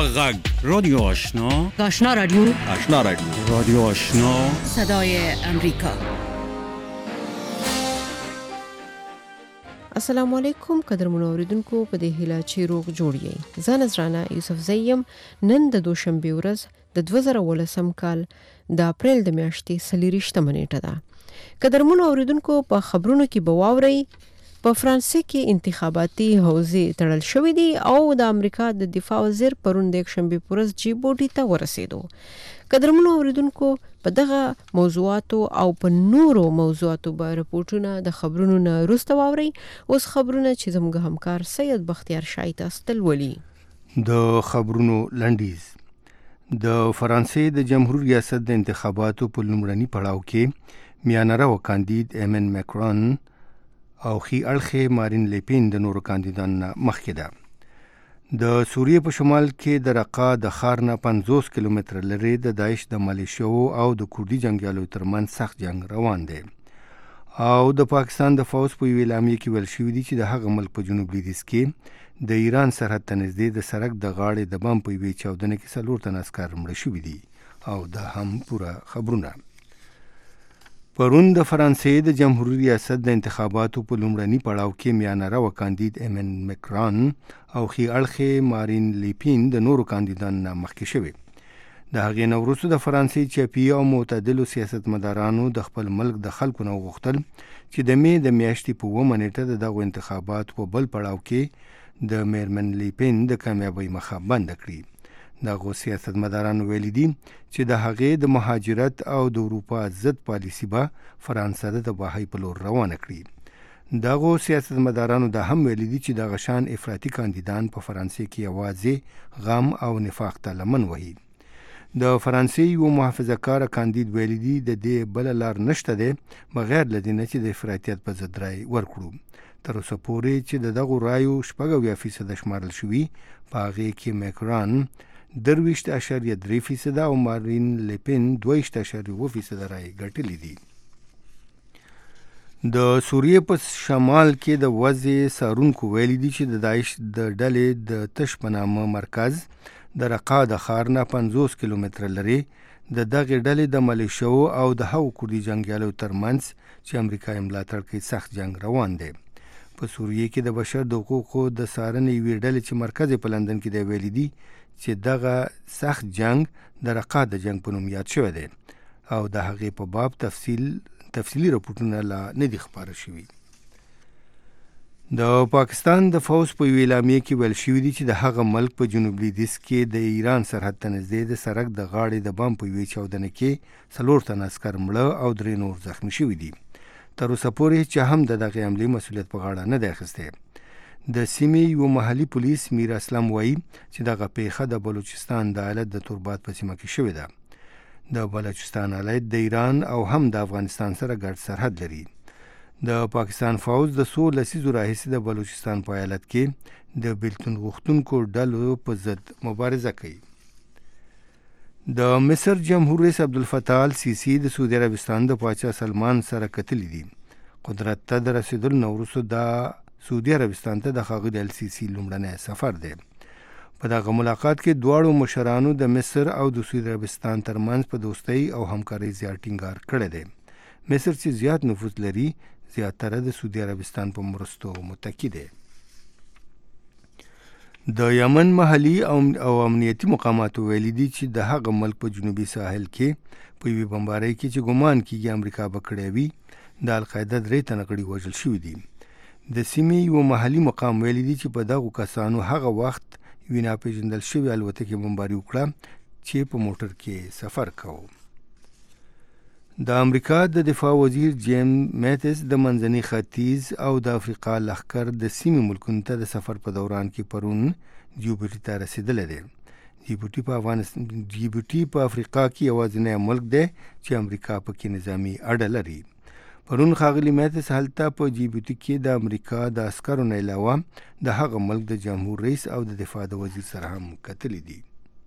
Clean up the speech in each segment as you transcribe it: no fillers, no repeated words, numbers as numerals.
غږ رادیو آشنا، آشنا رادیو، آشنا رادیو، رادیو آشنا، صدای امریکا. السلام علیکم قدرمنو اوریدونکو، په دې هیله چې روغ جوړ یې. زه نذرانه یوسف زیم. نن د دوشنبه ورځ د 2018 کال د اپریل د میاشتې 24 نیټه ده. قدرمنو اوریدونکو، په خبرونو کې به واورئ په فرانسې کې انتخاباتي حوزې تړل شوې دي او د امریکا د دفاع وزیر پرون د یکشنبه په ورځ جیبوټي ته ورسېدو. قدرمنو اوریدونکو، په دغه موضوعاتو او په نورو موضوعاتو به رپورټونه د خبرونو نه وروسته واورئ. اوس خبرونه چې زموږ همکار سید بختیار شاه تاسو ته ولولي. د خبرونو لنډیز. د فرانسې د جمهور ریاست د انتخاباتو په لومړني پړاو کې میانره کاندید ایمن ماکرون او خي اړخې مارین لیپین د نورو کاندیدانو مخکې ده. د سوریې په شمال کې د رقا د ښار نه 50 کیلومتر لرې د داعش د ملیشیاو او د کوردي جنګیالو ترمنځ سخت جنگ روان دی او د پاکستان د فوج په یوې اعلامیه کې ویل شوي دي چې د هغه ملک په جنوب لویدیځ کې د ایران سرحد ته نږدې د سړک د غاړې د بم په یوې چاودنې کې 4 تن عسکر مړه شوي دي او دا هم پوره خبرونه. پرون د فرانسې د جمهوریت ریاست د انتخاباتو په لومړني پړاو کې میانره کاندید ایمن ماکرون او خي اړخې مارین لیپین د نورو کاندیدانو مخکې شوي. د هغې نه وروسته د فرانسې چپي او معتدلو سیاستمدارانو د خپل ملک د خلکو نه وغوښتل چې د مې د میاشتې په 9 نیټه د دغو انتخاباتو په بل پړاو کې د میرمن لیپین د کامیابۍ مخه بنده کړي. دغه سیاستمدارانو ویلي دي چې د هغې د مهاجرت او د اروپا ضد پالیسي به فرانسه د تباهۍ په لور روانه کړي. دغه سیاستمدارانو دا هم ویلي دي چې دغه شان افراطي کاندیدان په فرانسې کې یوازې غم او نفاق ته لمن وهي. د فرانسې یو محافظه کار کاندید ویلي دي د دې بل لار نشته دی بغیر له دې نه چې د افراطیت په ضد رای ورکړو. تر اوسه پورې چې د دغو رایو 80% شمارل شوي، په هغې کې ماکرون 23.3% او مارین لیپین 2.7% رای ګټلې دي. د سوریې په شمال کې د وضع څارونکو ویلي دي چې د داعش د ډلې د تش په نامه مرکز د رقا د ښار نه 50 کیلومتره لرې د دغې ډلې د ملیشیاو او د هغو کوردي جنګیالو ترمنځ چې امریکا یې ملاتړ کوي سخت جنگ روان دی. په سوریې کې د بشر د حقوقو د څارنې یوې ډلې چې مرکز یې په لندن کې دی ویلي دي چې دغه سخت جنگ د رقا د جنگ په نوم یاد شوی دی او د هغې په باب تفصیلي رپورټونه لا نه دي خپاره شوي. د پاکستان د فوج په یوې اعلامیه کې ویل شوي دي چې د هغه ملک په جنوب لویدیځ کې د ایران سرحد ته نږدې د سړک د غاړې د بم په یوې چاودنې کې 4 تن عسکر مړه او 3 نور زخمي شوي دي. تر اوسه پورې چې هم د دغې حملې مسؤلیت په غاړه نه دی اخیستی. د سیمې یو محلي پولیس میر اسلم وایي چې دغه پیښه د بلوچستان د ایالت د توربات په سیمه کې شوې ده. د بلوچستان ایالت د ایران او هم د افغانستان سره ګډ سرحد لري. د پاکستان فوج د 16 لسیزو راهیسې د بلوچستان په ایالت کې د بیلتون غوښتونکو ډلو په ضد مبارزه کوي. د مصر جمهور رئیس عبدالفتاح السیسی د سعودي عربستان د پاچا سلمان سره کتلي دي. قدرت ته د رسېدلو نه وروسته د سعودي عربستان ته د ښاغلي السیسی لومړنی سفر دی. په دغه ملاقات کې دواړو مشرانو د مصر او د سعودي عربستان ترمنځ په دوستۍ او همکارۍ زیات ټینګار کړی دی. مصر چې زیات نفوذ لري زیاتره د سعودي عربستان په مرستو متکی دی. د یمن محلي او امنیتي مقاماتو ویلي دي چې د هغه ملک په جنوبي ساحل کې په یوې بمبارۍ کې چې ګمان کېږي امریکا به کړی وي د القاعده 3 تنه غړي وژل شوي دي. د سیمې یو محلي مقام ویلي دي چې په دغو کسانو هغه وخت یوې ناپېژندل شوې الوتکې بمباري وکړه چې په موټر کې سفر کوو. د امریکا د دفاع وزیر جیم میتس د منځني ختیځ او د افریقا لښکر د سیمې ملکونو ته د سفر په دوران کې پرون جیبوټي ته رسېدلی دی. جیبوټي په افریقا کې یوازینی ملک دی چې امریکا پکې نظامي اډه لري. پرون ښاغلي میتس هلته په جیبوټي کې د امریکا د عسکرو نه علاوه د هغه ملک د جمهور رئیس او د دفاع د وزیر سره هم کتلي دي.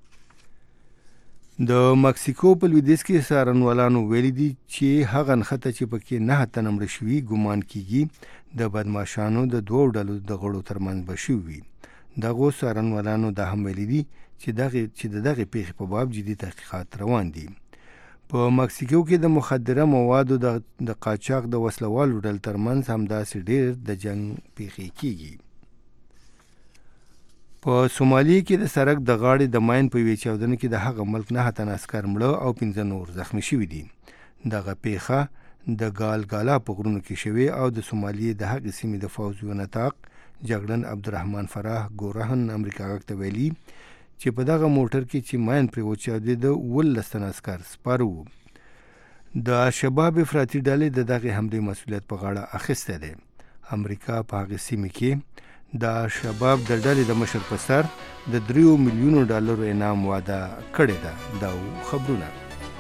د مکسیکو په لویدیځ کې څارنوالانو ویلي دي چې هغه نښته چې پکې 9 تنه مړه شوي ګمان کېږي د بدماشانو د 2 ډلو د غړو ترمنځ به شوي وي. دغو څارنوالانو دا هم ویلي دي چې دغه پیښې په باب جدي تحقیقات روان دي. په مکسیکو کې د مخدره موادو د قاچاق د وسلوالو ډلو ترمنځ همداسې ډېر د جنگ پیښې کیږي. په سومالیا کې د سړک د غاړې د ماین په یوې چاودنه کې د هغه ملک 9 تنه عسکر مړه او 15 نور زخمي شوي دي. دغه پیښه د ګالګالا په غرونو کې شوې او د سومالیا د هغې سیمې د فوځي نطاق جګړن عبدالرحمن فراه ګورهن امریکا غږ ته ویلي چې په دغه موټر کې چې ماین پرې وچاودېده 18 تنه عسکر سپاره وو. د شباب افراطي ډلې د دغې حملې مسؤلیت په غاړه اخیستی دی. امریکا په هغې سیمې کې د شباب د ډلې د مشر په سر د 3 میلیونو ډالرو انعام وعده کړې ده. دا خبرونه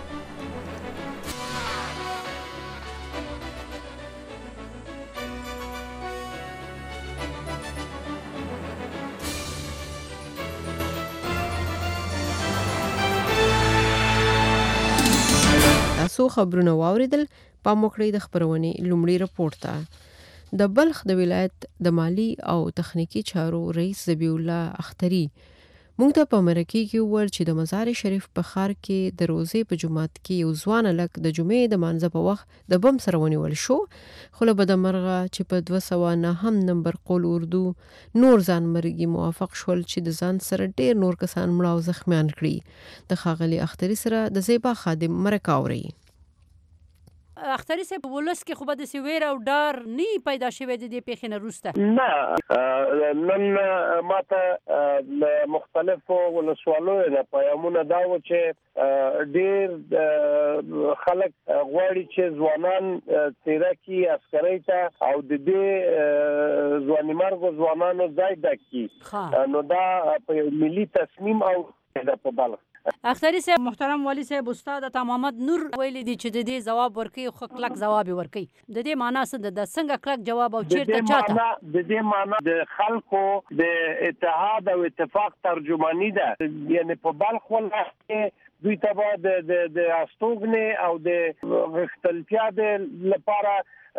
تاسو خبرونه واوریدل. پام وکړئ د خبرونې لومړی رپورټ ته. د بلخ د ولایت د مالی او تخنیکی چارو رئیس ذبیح الله اختری موږ ته په مرکه کې وویل چې د مزار شریف په ښار کې د روزې په جمعات کې یو ځوان هلک د جمعې د مانځه په وخت د بم سره ونیول شو، خو له بدمرغه چې په 209 نمبر قول اردو نور ځان مرګي موافق شول چې د ځان سره ډیر نور کسان مړه او زخمیان کړي. د ښاغلي اختری سره د زیبا خادم مرکه اوري. اختری صاحب ولس کې خو به د سویر او ډار نه پیدا شوی د دې پیښې نه وروسته؟ نه، نن ماته مختلفو ولسوالیو نه پیغامونه دا و چې ډېر خلک غواړي چې ځوانان څیره کړي عسکرۍ ته او د دې ځوانیمرګو ځوانانو ځای ډک کړي. نو دا په ملي تصمیم او په بلخ. اختری صاحب محترم والی صاحب استاد عطا محمد نور ویلي دي چې د دې جواب ورکړي خو کلک جواب ورکړي. د دې معنا څه ده؟ څنګه کلک جواب او چیرته چاته؟ د دې معنا د خلکو د اتحاد او اتفاق ترجمانی ده. یعنی په بلخ ولایت کې دوی ته د استوګنې او د غښتلتیا لپاره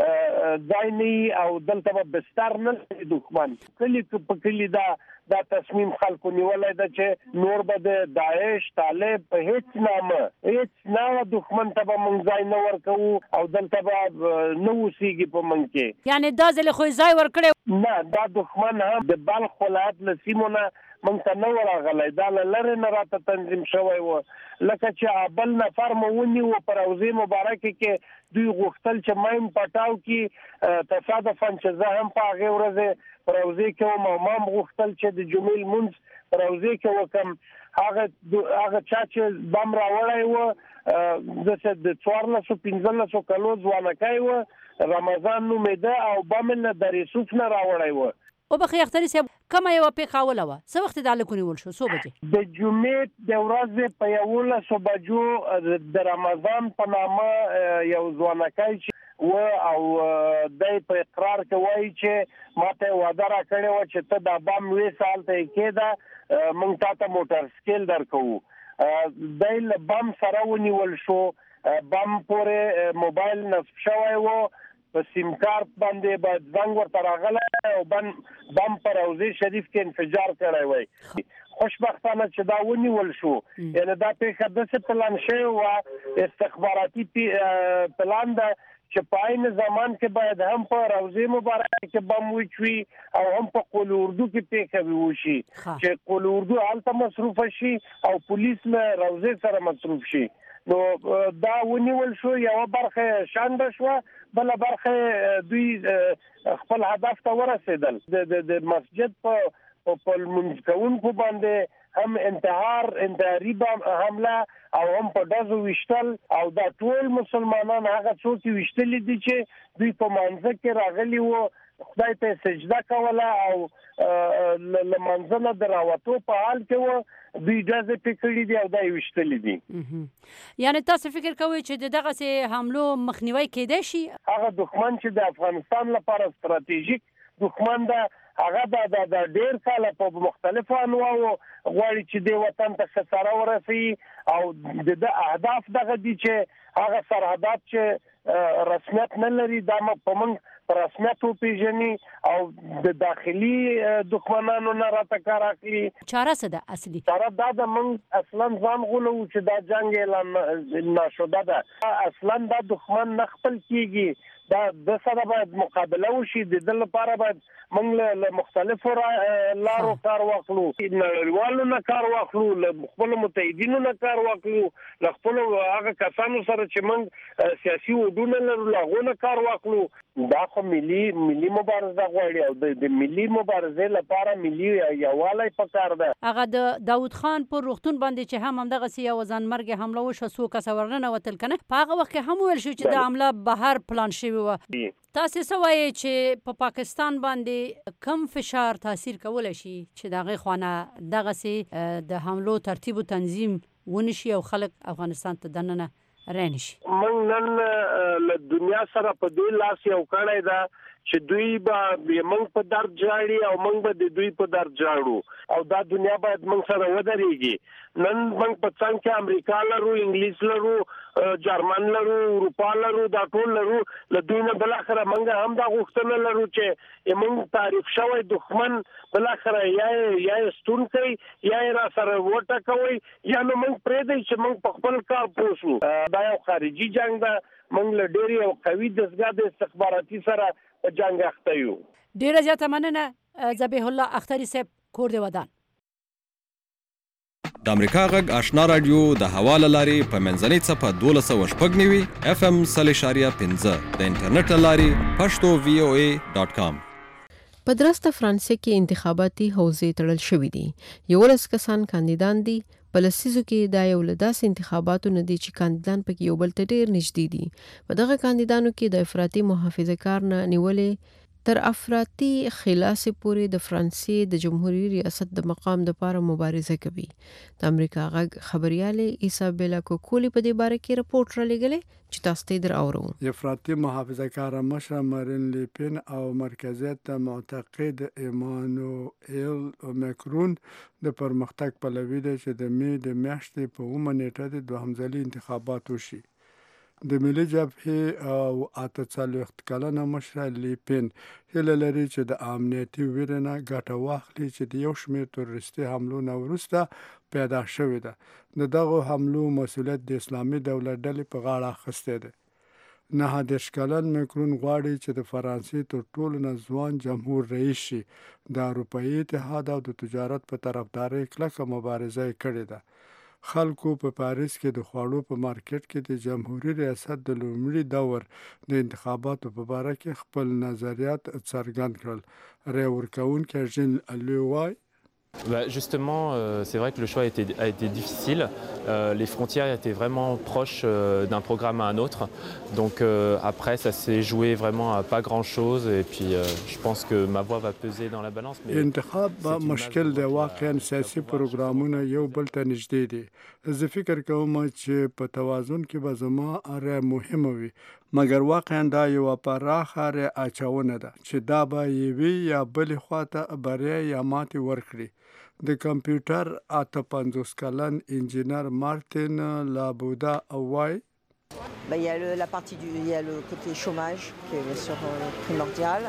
ځای او دلته به بستر نه لري دښمن. کلی په کلی دا تصمیم خلکو نیولای ده چې نور به د داعش طالب په هیڅ نامه دښمن ته به موږ ځای نه ورکوو او دلته به نه اوسېږي په موږ کې. یعنې دا ځل خو ځای ورکړی نه، دا دښمن هم د بلخ ولایت له سیمو نه موږ ته نه ورغلی، دا له لرې نه راته تنظیم شوی و. لکه چې بل نفر مو ونیو په روضې مبارکې کې دوی غوښتل چې ماین پټاو کې تصادفاً چې زه هم په هغې ورځې په روضې کې وم او ما هم غوښتل چې د جمعې لمونځ په روضې کې وکړم. هغه چا چې بم راوړی و داسې د 14-15 کلو ځوانکی و، رمضان نومېده او بم یې له دریسوف نه راوړی و. وبخښئ اختري صاحب، کومه یوه پیښه اوله وه؟ څه وخت د هلک ونیول شو؟ څو بجې؟ د جمعې د ورځې په 11 بجو د رمضان په نامه یو ځوانکی چې و او دی په اقرار کې وایي چې ما ته وعده راکړې وه چې ته دا بم ویسه هلته یې کېږده، موږ تا ته موټر سکیل درکوو. دی له بم سره ونیول شو. بم پورې موبایل نصب شوی و، په سیم کارت باندې باید زنګ ورته راغلی او بم په روضې شریف کې انفجار کړی وی. خوشبختانه چې دا ونیول شو. یعنې دا پیښه داسې پلان شوې وه، استخباراتي پلان ده چې په عین زمان کې باید هم په روضې مبارکه کې بم وچوي او هم په قول اردو کې پیښه وشي چې قول اردو هلته مصروفه شي او پولیس له روضې سره مصروف شي. نو دا ونیول شو، یوه برخه شانده شوه، بله برخه دوی خپل هدف ته ورسېدل. د مسجد په لمونځ کوونکو باندې هم انتحاري حمله او هم په ډزو ویشتل او دا ټول مسلمانان هغه څوک ویشتلي دي چې دوی په مانځه کې راغلي وو، خدای ته سجده کوله او له مانځه نه د راوتو په حال کې وو، دوی ډزې پې کړي دي او دا یې ویشتلي دي. یعنې تاسو فکر کوئ چې د دغسې حملو مخنیوی کیدی شي؟ هغه دښمن چې د افغانستان لپاره ستراتیژیک دښمن ده، هغه د ډېر کاله په مختلفو انواعو غواړي چې دې وطن ته خساره ورسوي او د اهداف دغه دي چې هغه سرحدات چې رسمیت نه لري دا په موږ په رسمیت وپیژني او د داخلي دښمنانو نه راته کار اخلي. چاره څه ده اصلي؟ چاره دا د موږ اصلا ځان غولو چې دا جنگ اعلان نشده ده. اصلا دا دښمن نه خپل کیږي، دا د سره باید مقابله وشي. د دې لپاره باید موږ له مختلفو لارو کار واخلو، نړیوالو نه کار واخلو، له خپل متحدینو نه کار واخلو، له خپل هغه کسانو سره چې موږ سیاسي ودونه لرو له هغو نه کار واخلو. دا خو ملي مبارزه غواړي او د ملي مبارزې لپاره ملي یووالی پکار ده. هغه د داود خان پر روغتون باندې چې هم همدغسې یو ځانمرګې حمله وشوه، څو کسه ورننوتل که نه، په هغه وخت کې هم ویل شو چې د حمله بهر پلان شوې وه. تاسې څه وایئ چې په پاکستان باندې کم فشار تاثیر کولی شي چې د هغې خوا نه دغسې د حملو ترتیب و تنظیم ونشي او خلک افغانستان ته دننه رانشي؟ موږ نن له دنیا سره په دې لاس یو کړی ده چې دوی به موږ په درد جاړي او موږ به د دوی په درد جاړو او دا دنیا باید موږ سره ودرېږي. نن موږ په څنګ کې امریکا لرو، انګلیس لرو، جرمن لرو، اروپا لرو، دا ټول لرو. له دوی نه بلاخره موږ هم دا غوښتنه لرو چې موږ تعریف شوی دښمن بلاخره یا یې ستون کوي یا یې را سره وټکوي یا نو موږ پرېږدئ چې موږ په خپل کار پوه شو. دا یو خارجي جنگ ده، موږ له ډېرې یو قوي دستګاه د استخباراتي سره په جنگ اخته یو. ډېره زیاته مننه ذبیح الله اختري صاحب، کور دې ودان. د امریکا غږ آشنا رادیو د هوا له لارې په منځنۍ څپه 1206 FM 0.15 د انټرنیټ له لارې پښتو VOA.com. په درسته فرانسې کې انتخاباتي حوزې تړل شوې دي. 11 کسان کاندیدان دي. په لسیزو کې دا یو له داسې انتخاباتو نه دي چې کاندیدان پکې یو بل ته ډېر نږدې دي. په دغه کاندیدانو کې د افراطي محافظه کار نه نیولې تر افراطي خلاصې پورې د فرانسې د جمهوریت ریاست د مقام لپاره مبارزه کوي. د امریکا غږ خبرياله ایسابیلا کوکولی په دې باره کې رپورټ را لېږلی چې تاسو ته در اورو. افراطي محافظه کار مشر مارین لیپن او مرکزیت ته معتقد ایمانوئل ماکرون د پرمختګ پلوي دی چې د می د میاشتې په 9 نیټه د دوهم ځلي انتخابات وشي. د ملي جبهې او 48 کلنه مشر لیپن هیله لري چې د امنیتي ویرې نه ګټه واخلي چې د یو شمېر تروریستي حملو نه وروسته پیدا شوې ده. د دغو حملو مسؤلیت د اسلامي دولت ډلې په غاړه اخیستی دی. 39 کلن ماکرون غواړي چې د فرانسې تر ټولو نه ځوان جمهور رئیس شي. د اروپایي اتحاد او د تجارت په طرفدارۍ کلکه مبارزه یې کړې ده. خلکو په پاریس کې د خوړو په مارکیټ کې د جمهوریت ریاست د لومړي دور د انتخاباتو په باره کې خپل نظریات څرګند کړل. رای ورکوونکی ژین لوی Justement, c'est vrai que le choix a été difficile. Les frontières étaient vraiment proches d'un programme à un autre. Donc après, ça s'est joué vraiment à pas grand-chose. Et puis je pense que ma voix va peser dans la balance. انتخاب مشکل دی، واقعا سیاسي پروګرامونه یو بل ته نږدې دي. زه فکر کوم چې په توازن کې به زما رای مهمه وي، مګر واقعا دا یو پراخه رای اچونه ده چې دا به یوې یا بلې خواته بریا یا ماتې ورکړي. د کمپیوټر 58 کلن انجینر مارتین لابودا وایي Il y a le côté chômage qui est bien sûr primordial.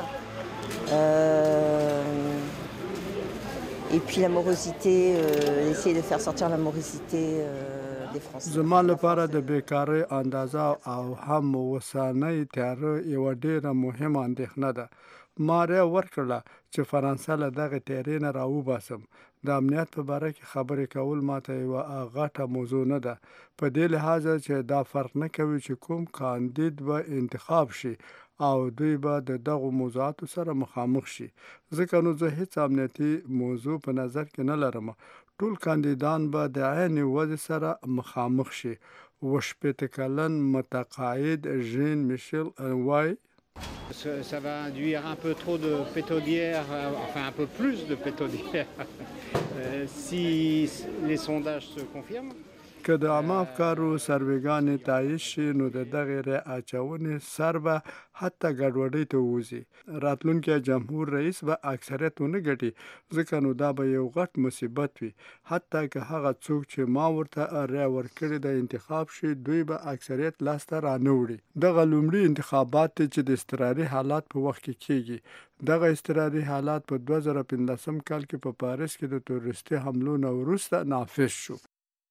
Et puis la morosité, essayer de faire sortir la morosité des Français. زما لپاره د بیکارۍ اندازه او هم وسانۍ تیاره یوه ډېره مهمه اندېښنه ده. ما رای ورکړله چې فرانسه له دغه تیارې نه راوباسم. د امنیت په باره کې خبرې کول ماته یوه غټه موضوع نه ده، په دې لحاظ چې دا فرق نه کوي چې کوم کاندید به انتخاب شي او دوی به د دغو موضوعاتو سره مخامخ شي. ځکه نو زه هیڅ امنیتي موضوع په نظر کې نه لرم. ټول کاندیدان به د عین وضع سره مخامخ شي. 80 کلن متقاعد ژین میشل وایي Ça va induire un peu trop de pétaudières, enfin un peu plus de pétaudières, si les sondages se confirment. که د عامه افکارو سروېګانې تایید شي نو د دغې رایې اچونې سر به حتی ګډوډۍ ته ووځي. راتلونکی جمهور رئیس به اکثریت ونه ګټي ځکه نو دا به یو غټ مصیبت وي. حتی که هغه څوک چې ما ورته رایه ورکړې د انتخاب شي دوی به اکثریت لاسته رانه وړي. دغه لومړي انتخابات چې د اضطراري حالات په وخت کې کیږي. دغه اضطراري حالات په 2015 کال کې په پاریس کې د تروریستي حملو نه وروسته نافذ شو.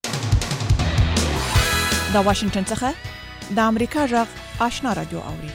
د واشنگټن څخه د امریکا غږ آشنا رادیو اوري.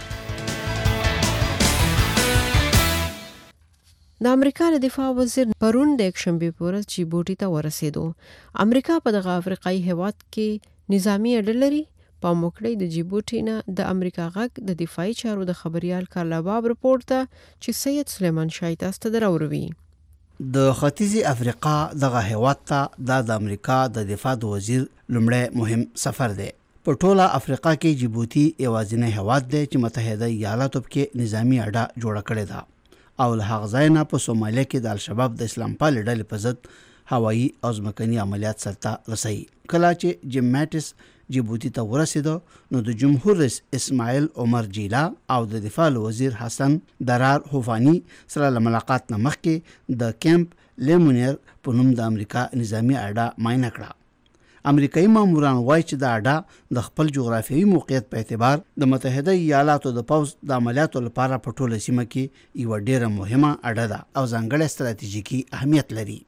د امریکا د دفاع وزیر پرون د یکشنبه په ورځ جیبوټي ته ورسېدو. امریکا په دغه افریقایي هیواد کې نظامی اډه لري. په موکړی د جیبوټي نه د امریکا غږ د دفاعي چارو د خبريال کارلاباب رپورت ته چې سید سلیمان شاه تاسو ته دراوروي. د ختیځي افریقا دغه هیواد ته د امریکا د دفاع د وزیر لومړی مهم سفر دی. په ټوله افریقا کې جیبوټي یوازینی هیواد دی چې متحده ایالاتو کې نظامی اډه جوړه کړې ده او له هغه ځای نه په سومالیا کې د الشباب د اسلام پال ډلې په ضد هوایي او ځمکني عملیات سرته رسوي. کله چې جیم ماټس جیبوټي ته ورسېدو نو د جمهور رئیس اسماعیل عمر جیلا او د دفاع وزیر حسن درار هوفانی سره له ملاقات نه مخکې د کیمپ لیمونیر په نوم د امریکا نظامی اډه معاینه کړه. امریکایي ماموران وایي چې دا اډه د خپل جغرافیوي موقعیت په اعتبار د متحده ایالاتو د پوځ د عملیاتو لپاره په ټوله سیمه کې یوه ډیره مهمه اډه ده او ځانګړی ستراتیژیکي اهمیت لري.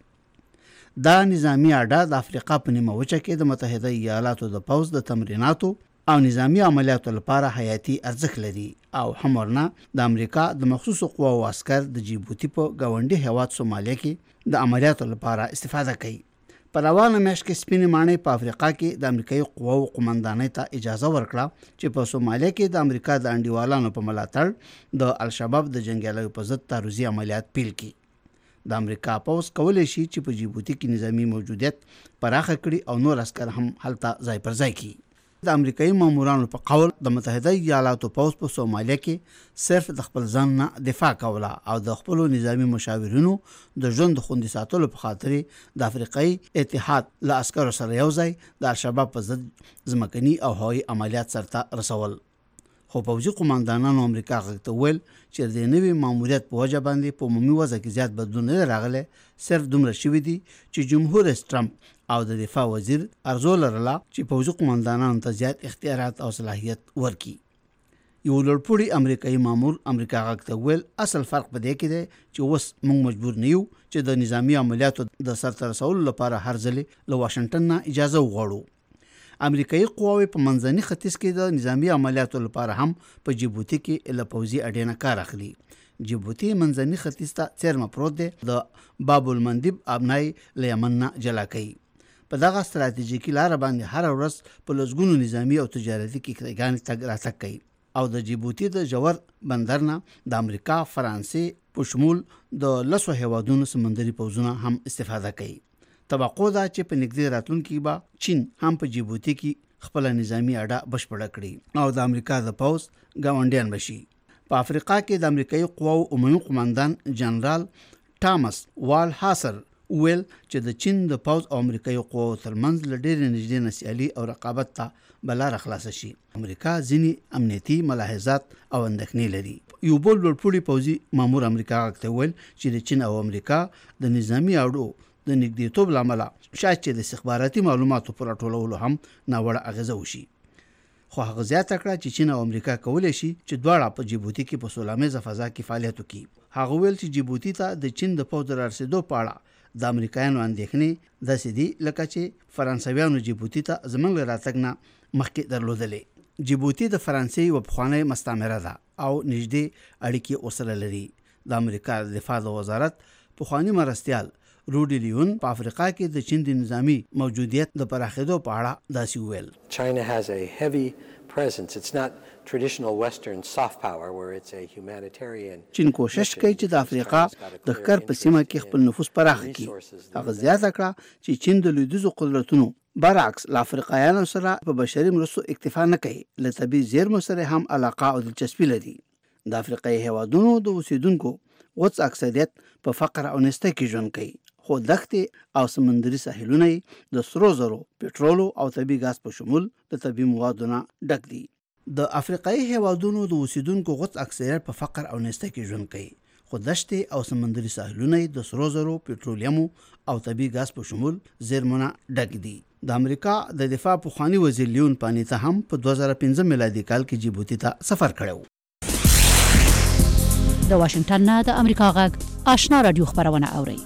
دا نظامی اډه د افریقا په نیمه وچه کې د متحده ایالاتو د پوځ د تمریناتو او نظامی عملیاتو لپاره حیاتي ارزښت لري او همورنه د امریکا د مخصوصو قواو عسكر د جیبوټي په گاونډي هیواد سومالیا کې د عملیاتو لپاره استفاده کوي. په روانه میاشت کې سپینې ماڼۍ په افریقا کې د امریکایي قواو قومندانۍ ته اجازه ورکړه چې په سومالیا کې د امریکا د انډیوالانو په ملاتړ د الشباب د جنګیالیو په ضد تعرضي عملیات پیل کړي. د امریکا پوځ کولی شي چې په جیبوټي کې نظامی موجودیت پراخه کړي او نور عسكر هم هلته ځای پر ځای کړي. د امریکایي مامورانو په قول د متحده ایالاتو پوځ په سومالیا کې صرف د خپل ځان نه دفاع کوله او د خپل نظامی مشاورینو د ژوند خوندي ساتلو په خاطر د افریقایي اتحاد له عسکرو سره یو ځای د الشباب په ضد ځمکني او هوایي عملیات سرته رسول. خو پوځي قومندانانو امریکا غږ ته ویل چې د نوي ماموریت په وجه باندې په عمومي وضع کې زیات بدلون نه راغلی، صرف دومره شوي دي چې جمهور رئیس ټرمپ او د دفاع وزیر ارزو لرله چې پوځي قومندانانو ته زیات اختیارات او صلاحیت ورکړي. یو لوړپوړي امریکایي مامور امریکا غږ ته ویل اصل فرق په دې کې دی چې اوس موږ مجبور نه یو چې د نظامی عملیاتو د سرته رسولو لپاره هر ځلې له واشنګټن نه اجازه وغواړو. امریکایي قواوې په منځني ختیځ کې د نظامی عملیاتو لپاره هم په جیبوټي کې له پوځي اډې نه کار اخلي. جیبوټي منځني ختیځ ته څیرمه پروت دی، د باب المندب ابنای له یمن نه جلا کوي. په دغه ستراتیژیکي لاره باندې هر ورځ په لسګونو نظامی او تجارتي کښتۍ تګ راتګ کوي او د جیبوټي د جوور بندر نه د امریکا، فرانسې په شمول د 10 هیوادونو سمندري پوځونه هم استفاده کوي. توقع ده چې په نږدې راتلونکي کې به چین هم په جیبوټي کې خپل نظامی اډه بشپړه کړي او د امریکا د پوځ ګاونډیان بشي. په افریقا کې د امریکایي قواو عمومي قومندان جنرال ټامس وال هاسر ویل چې د چین د پوځ او امریکایي قواو ترمنځ له ډېرې نږدې نسیالي او رقابت ته به لاره خلاصه شي. امریکا ځینې امنیتي ملاحظات او اندېښنې لري. یو بل لوړپوړي پوځي مامور امریکا غږ ته ویل چې د چین او امریکا د نظامی اډو د نږدېتوب له امله شاید چې د استخباراتي معلوماتو پر راټولولو هم ناوړه اغېزه وشي. خو هغه زیاته کړه چې چین او امریکا کولی شي چې دواړه په جیبوټي کې په سولامیزه فضا کې فعالیت وکړي. هغه ویل چې جیبوټي ته د چین د پوځ رارسېدو په اړه د امریکایانو اندېښنې داسې دي لکه چې فرانسویانو جیبوټي ته زموږ له راتګ نه مخکې درلودلې. جیبوټي د فرانسې یوه پخوانۍ مستعمره ده او نږدې اړیکې ورسره لري. د امریکا د دفاع وزارت پخواني مرستیال روډي لیون په افریقا کې د چین د نظامی موجودیت د پراخېدو په اړه داسې وویل. China has a heavy presence. It's not traditional Western soft power where it's a humanitarian. چین کوشش کوي چې د افریقا د ښکار په سیمه کې خپل نفوذ پراخ کړي. هغه زیاته کړه چې چین د لویدیځو قدرتونو برعکس له افریقایانو سره په بشري مرستو اکتفا نه کوي، له طبیعي زیرمو سره هم علاقه او دلچسپي لري. د افریقایي هیوادونو د اوسیدونکو غوڅ اکثریت په فقر او نسته کې ژوند کوي، خو دښتې او سمندري ساحلونه د سرو زرو، پټرولو او طبي ګاز په شمول د طبي موادو نه ډک دي. د افریقایي هیوادونو د اوسیدونکو غوڅ اکثریت په فقر او نسته کې ژوند کوي، خو دښتې او سمندري ساحلونه د سرو زرو، پټرولیمو او طبي ګاز په شمول زیرمونه ډک دي. د امریکا د دفاع پخوانی وزیر لیون پانیتا هم په 2015 میلادي کال کې جیبوتي ته سفر کړی. د واشنگټن نه د امریکا غږ آشنا رادیو خبرونه اوري.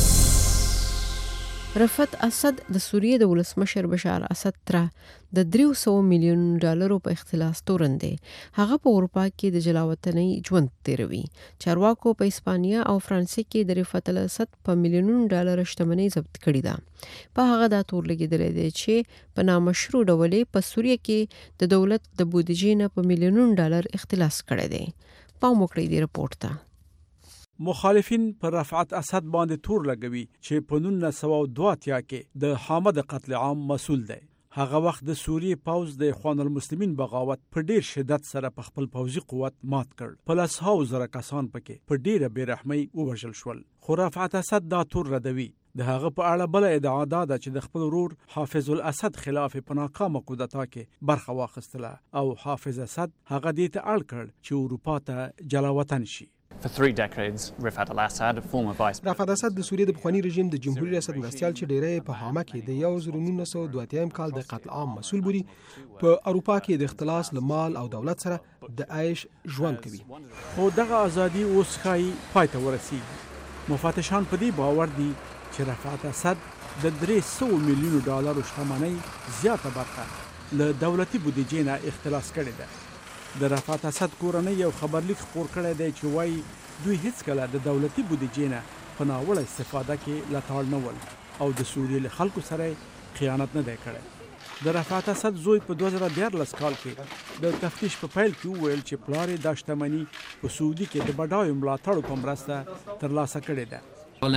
رفعت اسد د سوریې د ولسمشر بشار اسد تر د 300 میلیون ډالرو په اختلاس تورن دی. هغه په اروپا کې د جلاوطنۍ ژوند تیروي. چارواکو په اسپانیا او فرانسې کې د رفعت اسد په میلیونونو ډالر شتمنۍ ضبط کړې ده. په هغه دا تور لګیدل دی چې په نامشروع ډول په سوریې کې د دولت د بودیجې نه په میلیونونو ډالر اختلاس کړی دی. پام وکړئ د رپورت ته. مخالفین پر رفعت اسد باندې تور لګوي چې په 1902 کې د حامد قتل عام مسؤل دی. هغه وخت د سوریې پوز د اخوان المسلمین بغاوت په ډیر شدت سره په خپل پوځي قوت مات کړ. په لسهاو زره کسان پکې په ډیره بیرحمۍ ووژل شول. خو رفعت اسد دا تور ردوي. د هغه په اړه بل ادعا ده چې د خپل ورور حافظ الاسد خلاف په ناکامه کودتا کې برخه واخیستله او حافظ اسد هغه دې ته اړ کړ چې اروپا ته جلاوطن شي. For 3 decades, Rafat al-Assad, former vice president. رفعت اسد د سوریې د پخوانی رژیم د جمهوریت ریاست مرستیال چې ډیری په حامه کې د 1902 کال د قتل عام مسؤل بوري په اروپا کې د اختلاس له مال او دولت سره د عیش ژوند کوي. خو دغه ازادي اوس ښایي پای ته ورسیږي. مفتشان په دې باور دي چې رفعت اسد د 300 میلیونو ډالرو شتمنۍ زیاته برخه له دولتي بودیجې نه اختلاس کړې ده. د رفعت اسد کورنۍ یو خبرلیک خپور کړی دی چې وایي دوی هیڅکله د دولتي بودیجې نه په ناوړه استفاده کې لټاړ نه ول او د سوریې له خلکو سره خیانت نه دی کړی. د رفعت اسد زوی په 2014 کال کې د تفتیش په پیل کې وویل چې پلار یې دا شتمني په سعودي کې د بډایو ملاتړو په مرسته ترلاسه کړې ده. دا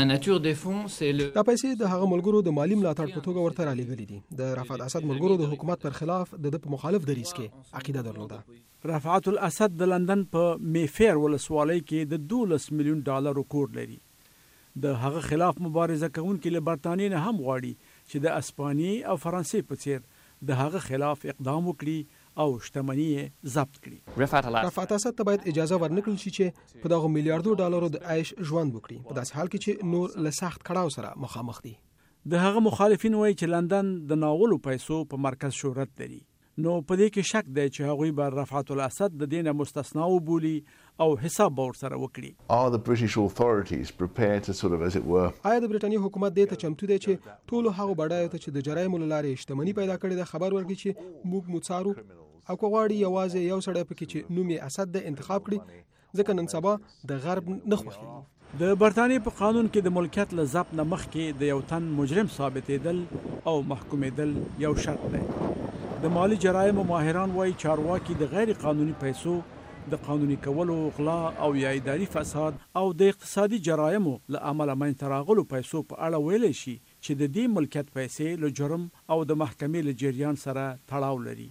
پیسې د هغه ملګرو د مالی ملاتړ په توګه ورته رالېږلې دي. د رفعت اسد ملګرو د حکومت پر خلاف د په مخالف دریځ کې عقیده درلوده. رفعت الاسد د لندن په میفیر ولسوالۍ کې د 12 میلیون ډالرو کور لري. د هغه خلاف مبارزه کوونکي له برتانیې نه هم غواړي چې د اسپانیې او فرانسې په څیر د هغه خلاف اقدام وکړي او شتمنۍ ضبط کړي. رفعت اسد ته باید اجازه ورنکړل شي چې په دغه میلیارډو ډالرو د عیش ژوند وکړي په داسې حال کې چې نور له سخت کړاو سره مخامخ دي. د هغه مخالفین وایي چې لندن د ناولو پیسو په مرکز شهرت لري. نو په دې کې شک دی چې هغوی به رفعت الاسد د دینه مستثنا وبولي او حساب به ورسره وکړي. Are the British authorities prepared to sort of, as it were, آیا د برټانیې حکومت دې ته چمتو دی چې ټولو هغو بډایو ته چې د جرایمو له لارې شتمني پیدا کړې ده خبر ورکړي چې موږ مو څارو او که غواړي یوازې یو سړی پکې چې نوم یې اسد د انتخاب کړي ځکه نن سبا د غرب نه خوښېږي. د برتانیې په قانون کې د ملکیت له ضبط نه مخکې د یو تن مجرم ثابتېدل او محکومېدل یو شرط دی. د مالی جرایمو ماهران وایي چارواکي د غیر قانوني پیسو د قانوني کولو، غلا او یا اداري فساد او د اقتصادي جرایمو له امله منځته راغلو پیسو په اړه ویلی شي چې د دې ملکیت پیسې له جرم او د محکمې له جریان سره تړاو لري.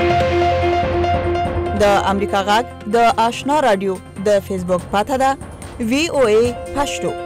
د امریکا غږ د آشنا رادیو د فیسبوک پاته ده VOA پښتو.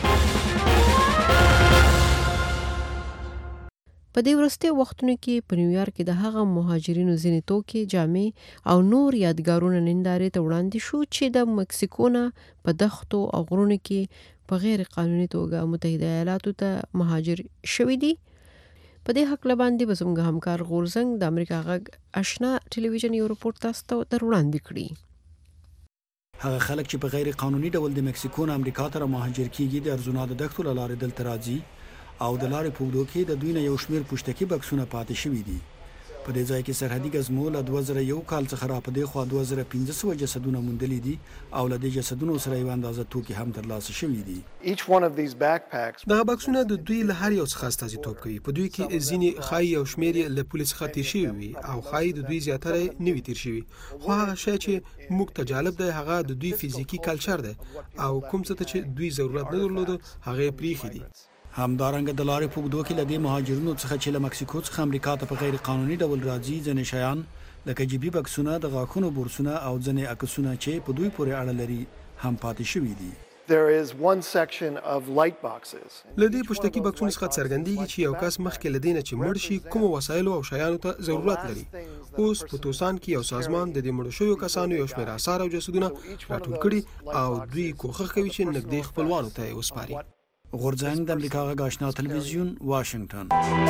په دې وروستي وختونو کې په نیویارک کې د هغه مهاجرینو ځینې توکي، جامې او نور یادګارونه نندارې ته وړاندې شو چې د مکسیکو نه په دښتو او غرونو کې په غیر قانوني توګه متحده ایالاتو ته مهاجر شوي دي. په دې حق باندې به زموږ همکار غورزنګ د امریکا غږ آشنا ټلویزیون یو رپورټ تاسو ته در وړاندې کړي. هغه خلک چې په غیر قانوني ډول د مکسیکو نه امریکا ته مهاجر کیږي د ارزونا د دښتو له لارې دلته راځي او د لارې په اوږدو کې د دوی نه یو شمېر پوښتکي بکسونه پاتې شوي دي. په دې ځای کې سرحدي ګزمو له 2001 کال څخه را په دې خوا 2500 جسدونه موندلي دي او له دې جسدونو سره یو اندازه توکي هم ترلاسه شوي دي. دغه بکسونه د دوی له هر یو څخه استازیتوب کوي. په دوی کې ځینې ښایي یو شمېر یې له پولیس څخه تیر شوي وي او ښایي د دوی زیاتره نه وي تیر شوي. خو هغه شی چې موږ ته جالب دی هغه د دوی فزیکي کلچر دی او کوم څه ته چې دوی ضرورت نه درلوده هغه یې پریښي دي. همدارنګه د لارې په اوږدو کې له دې مهاجرینو څخه چې له مکسیکو څخه امریکا ته په غیر قانوني ډول راځي ځینې شیان لکه جیبي بکسونه، د غاښونو بورسونه او ځینې عکسونه چې په دوی پورې اړه لري هم پاتې شوي دي. there is one section of light boxes. لدې پشتکی بکسونو څخه څرګندېږي چې یو کس مخکې لدینه چې مړ شي کوم وسایل او شیانو ته ضرورت لري. اوس په توسان کې یو سازمان د دې مړو شویو کسانو یو شمېر آثار او جسدونه راټول کړي او دوی کوښښ کوي چې نږدې خپلوانو ته یې وسپاري. غورځنګ د امریکا غږ آشنا تلویزیون واشنگټن.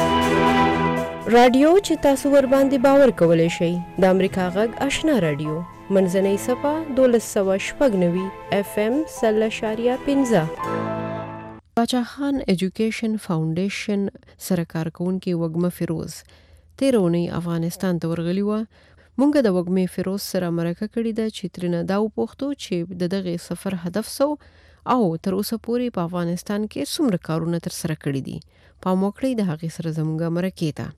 رادیو چې تاسو ور باندې باور کولای شئ د امریکا غږ آشنا رادیو منځنۍ صفه 1290 FM 0.15. باچا خان ایجوکیشن فاونډیشن سره کارکونکي وګمه فیروز تیرونی افغانستان ته ورغلی و. مونږ د وګمه فیروز سره مرکه کړې ده چې ترنه دا وپوښتو چې دغه سفر هدف سو او تر اوسه پورې په افغانستان کې څومره کارونه تر سره کړی دي. په موکړې د هغې سره زموږ مرکه ده.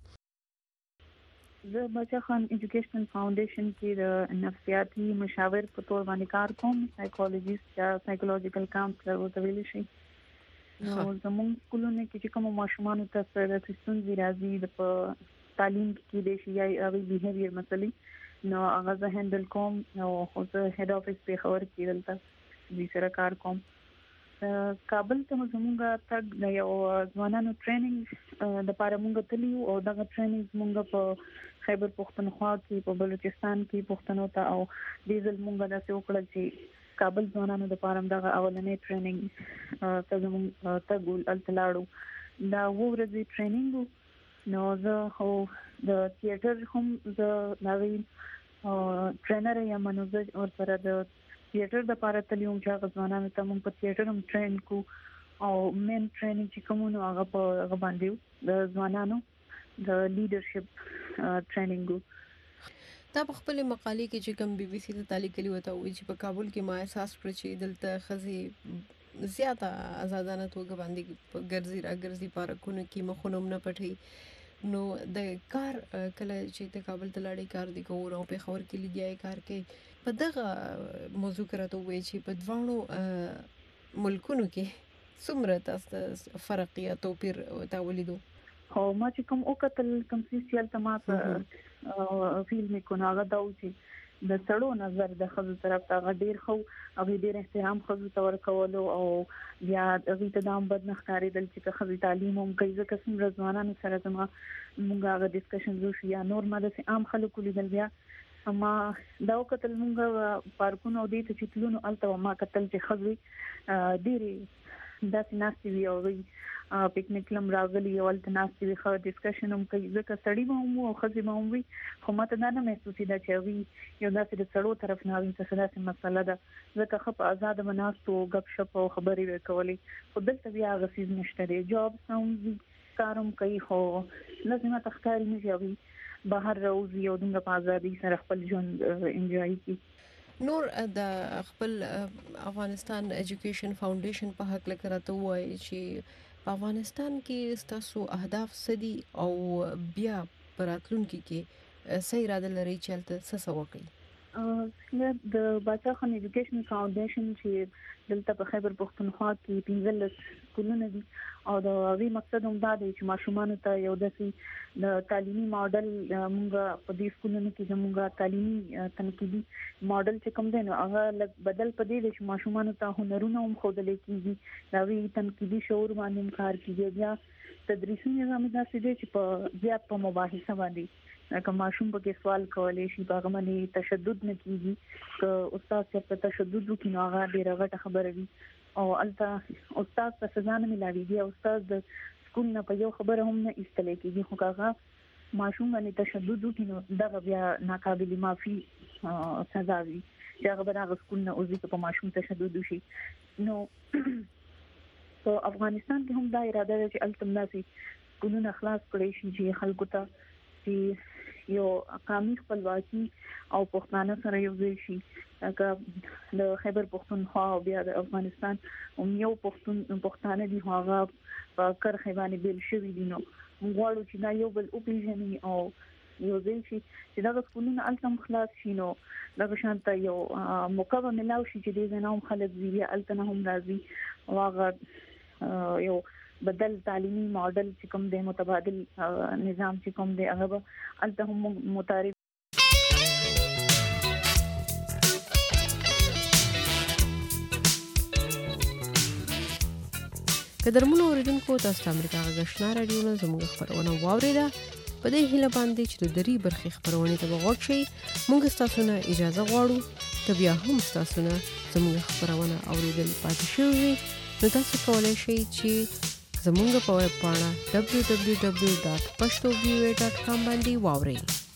زه باچا خان ایجوکیشنل فاونډیشن کې د نفسیاتي مشاور په تور باندې کار کوم، سایکولوژیست یا سایکولوژیکل کاونسلر ورته ویل شي. نو زموږ سکولونه کې چې کوم ماشومان ته ستونزې راځي د تعلیم کې د شي یا بیهیویر مسلې نو هغه زه هندل کوم او زه هډ افیس په خبر کې دلته دې سره کار کوم. کابل ته زموږ تګ د یو ځوانانو ټریننګ د پاره مونږ تلیو او دغه ټریننګ مونږ په خیبر پختونخوا کې په بلوچستان کې پښتنو ته او ډیزل مونږ داسې وکړل چې کابل ځوانانو د پاره دغه اولنې ټریننګ ته زموږ تګول التلاړو دا ورځې ټریننګ نو زه هو د تیاتر هم د نوی ټرینر یم نو زه ورسره د تیاتر د پاره تلیوم چې هغه ځوانانو ته مونږ په تیاتر هم ټرین کو او مین ټریننګ چې کومونو هغه په باندې د ځوانانو د لیډرشپ ټریننګ. دا په خپل مقالې کې چې کوم بي بي سي ته تعلیق کړي وته وی چې په کابل کې ما احساس کړ چې دلته خزي زیاته آزادانه توګه باندې ګرځي پارکونو کې مخونه نه پټي. نو د کار کله چې د کابل ته لاړې کار دی کوو او په خبر کې لګیای کار کې په دغه موضوع کرته وی چې په دوانو ملکونو کې څومره تاسو فرق یا توپیر تاولیدو. او ما چې کوم او کتل کوم سیاسي التماس فیلم کو ناغه دا و چې د سړو نظر د خزو طرف ته غډیر خو او ډیر احترام خزو تور کولو او یا دغه تدام بد نخکاری دل چې خزو تعلیم هم کوي ځکه څومره ځوانانو سره زما موږ هغه ډسکشن وشو یا نور ماده سي عام خلکو لیدل بیا اما دا وکتل موږ پارکونو او دې ته چې تلونو الته ما کتل چې خزو ډیری داسې ناستې وي او پکنیک لم راغلي او الته ناستې وي خو ډسکشن هم کوي ځکه سړی به هم او ښځې به هم وي خو ماته دا نه محسوسېده چې هغوی یو داسې د سړو طرف نه وي څه داسې مسله ده ځکه ښه په ازاده به ناستو ګپ شپ او خبرې به کولې خو دلته بیا هغه څیز نشته دی. جابس هم وي کار هم کوي خو لازمه تختاري نه چې هغوی بهر راوځي او دومره په ازادۍ سره خپل ژوند انجوای کړي. نور د خپل افغانستان ایجوکیشن فاونډیشن په حق لکراته وایي چې په افغانستان کې ستاسو اهداف سدي او بیا پراتلونکو کې صحیح اراده لري چې تل څه وکړي. د باچا خان ایجوکیشن فاونډیشن چې دلته په خیبر پختونخوا کې 15 سکولونه دي او دا وی مقصد هم دا دی چې ماشومان ته یو داسې د تعلیمي ماډل موږ په دې سکولونو کې زموږ تعلیمي تنقیدي ماډل چې کوم دی نو هغه بدل پدې دي چې ماشومان ته هنرونه هم خوده لیکيږي دا وی تنقیدي شعور باندې کار کیږي بیا تدریسي نظام داسې دی چې په زیات په مباحثه باندې که ماشوم په کې سوال کولای شي په هغه باندې تشدد نه کیږي که استاد چې تشدد وکړي نو هغه ډیره غټه خبره وي او البته استاد څه سزا نه ملاويږي او استاد د سکول نه په یو خبره هم نه ایستل کیږي خو هغه ماشوم باندې تشدد وکړي نو دا بیا ناقابل معافي سزا وي چې هغه به هغه سکول نه اوځي په ماشوم تشدد وشي. نو په افغانستان کې هم دا اراده ده چې التمناسي سکولونه خلاص کړي شي چې خلکو ته چې یو قومي خپلواکي او پښتانه سره یو ځای شي لکه د خیبر پختونخوا او بیا د افغانستان یو پښتانه دي هغه په کرخې باندې بیل شوي دي نو موږ غواړو چې دا یو بل وپېژني او یو ځای شي چې دا سکولونه الته خلاص شي نو دا شانته یو موقع ملاو شي چې دې نه هم خلک ویلي الته نه هم راځي او هغه یو بدل تعلیمي ماډل چې کوم دی متبادل نظام چې کوم دی هغه الته هم متعارف. قدرمنو اوریدونکو تاسو ته امریکا غږ آشنا رادیو نه زموږ خبرونه واوریده. په دې هیله باندې چې د درې برخې خبرونه ته وغوږ شئ، موږ تاسو نه اجازه غواړو که بیا هم تاسو نه زموږ خبرونه اوریدل پاتې شوي نو تاسو کولی شئ چې زموږ په ویب پاڼه www.pashtovoa.com باندې واورئ.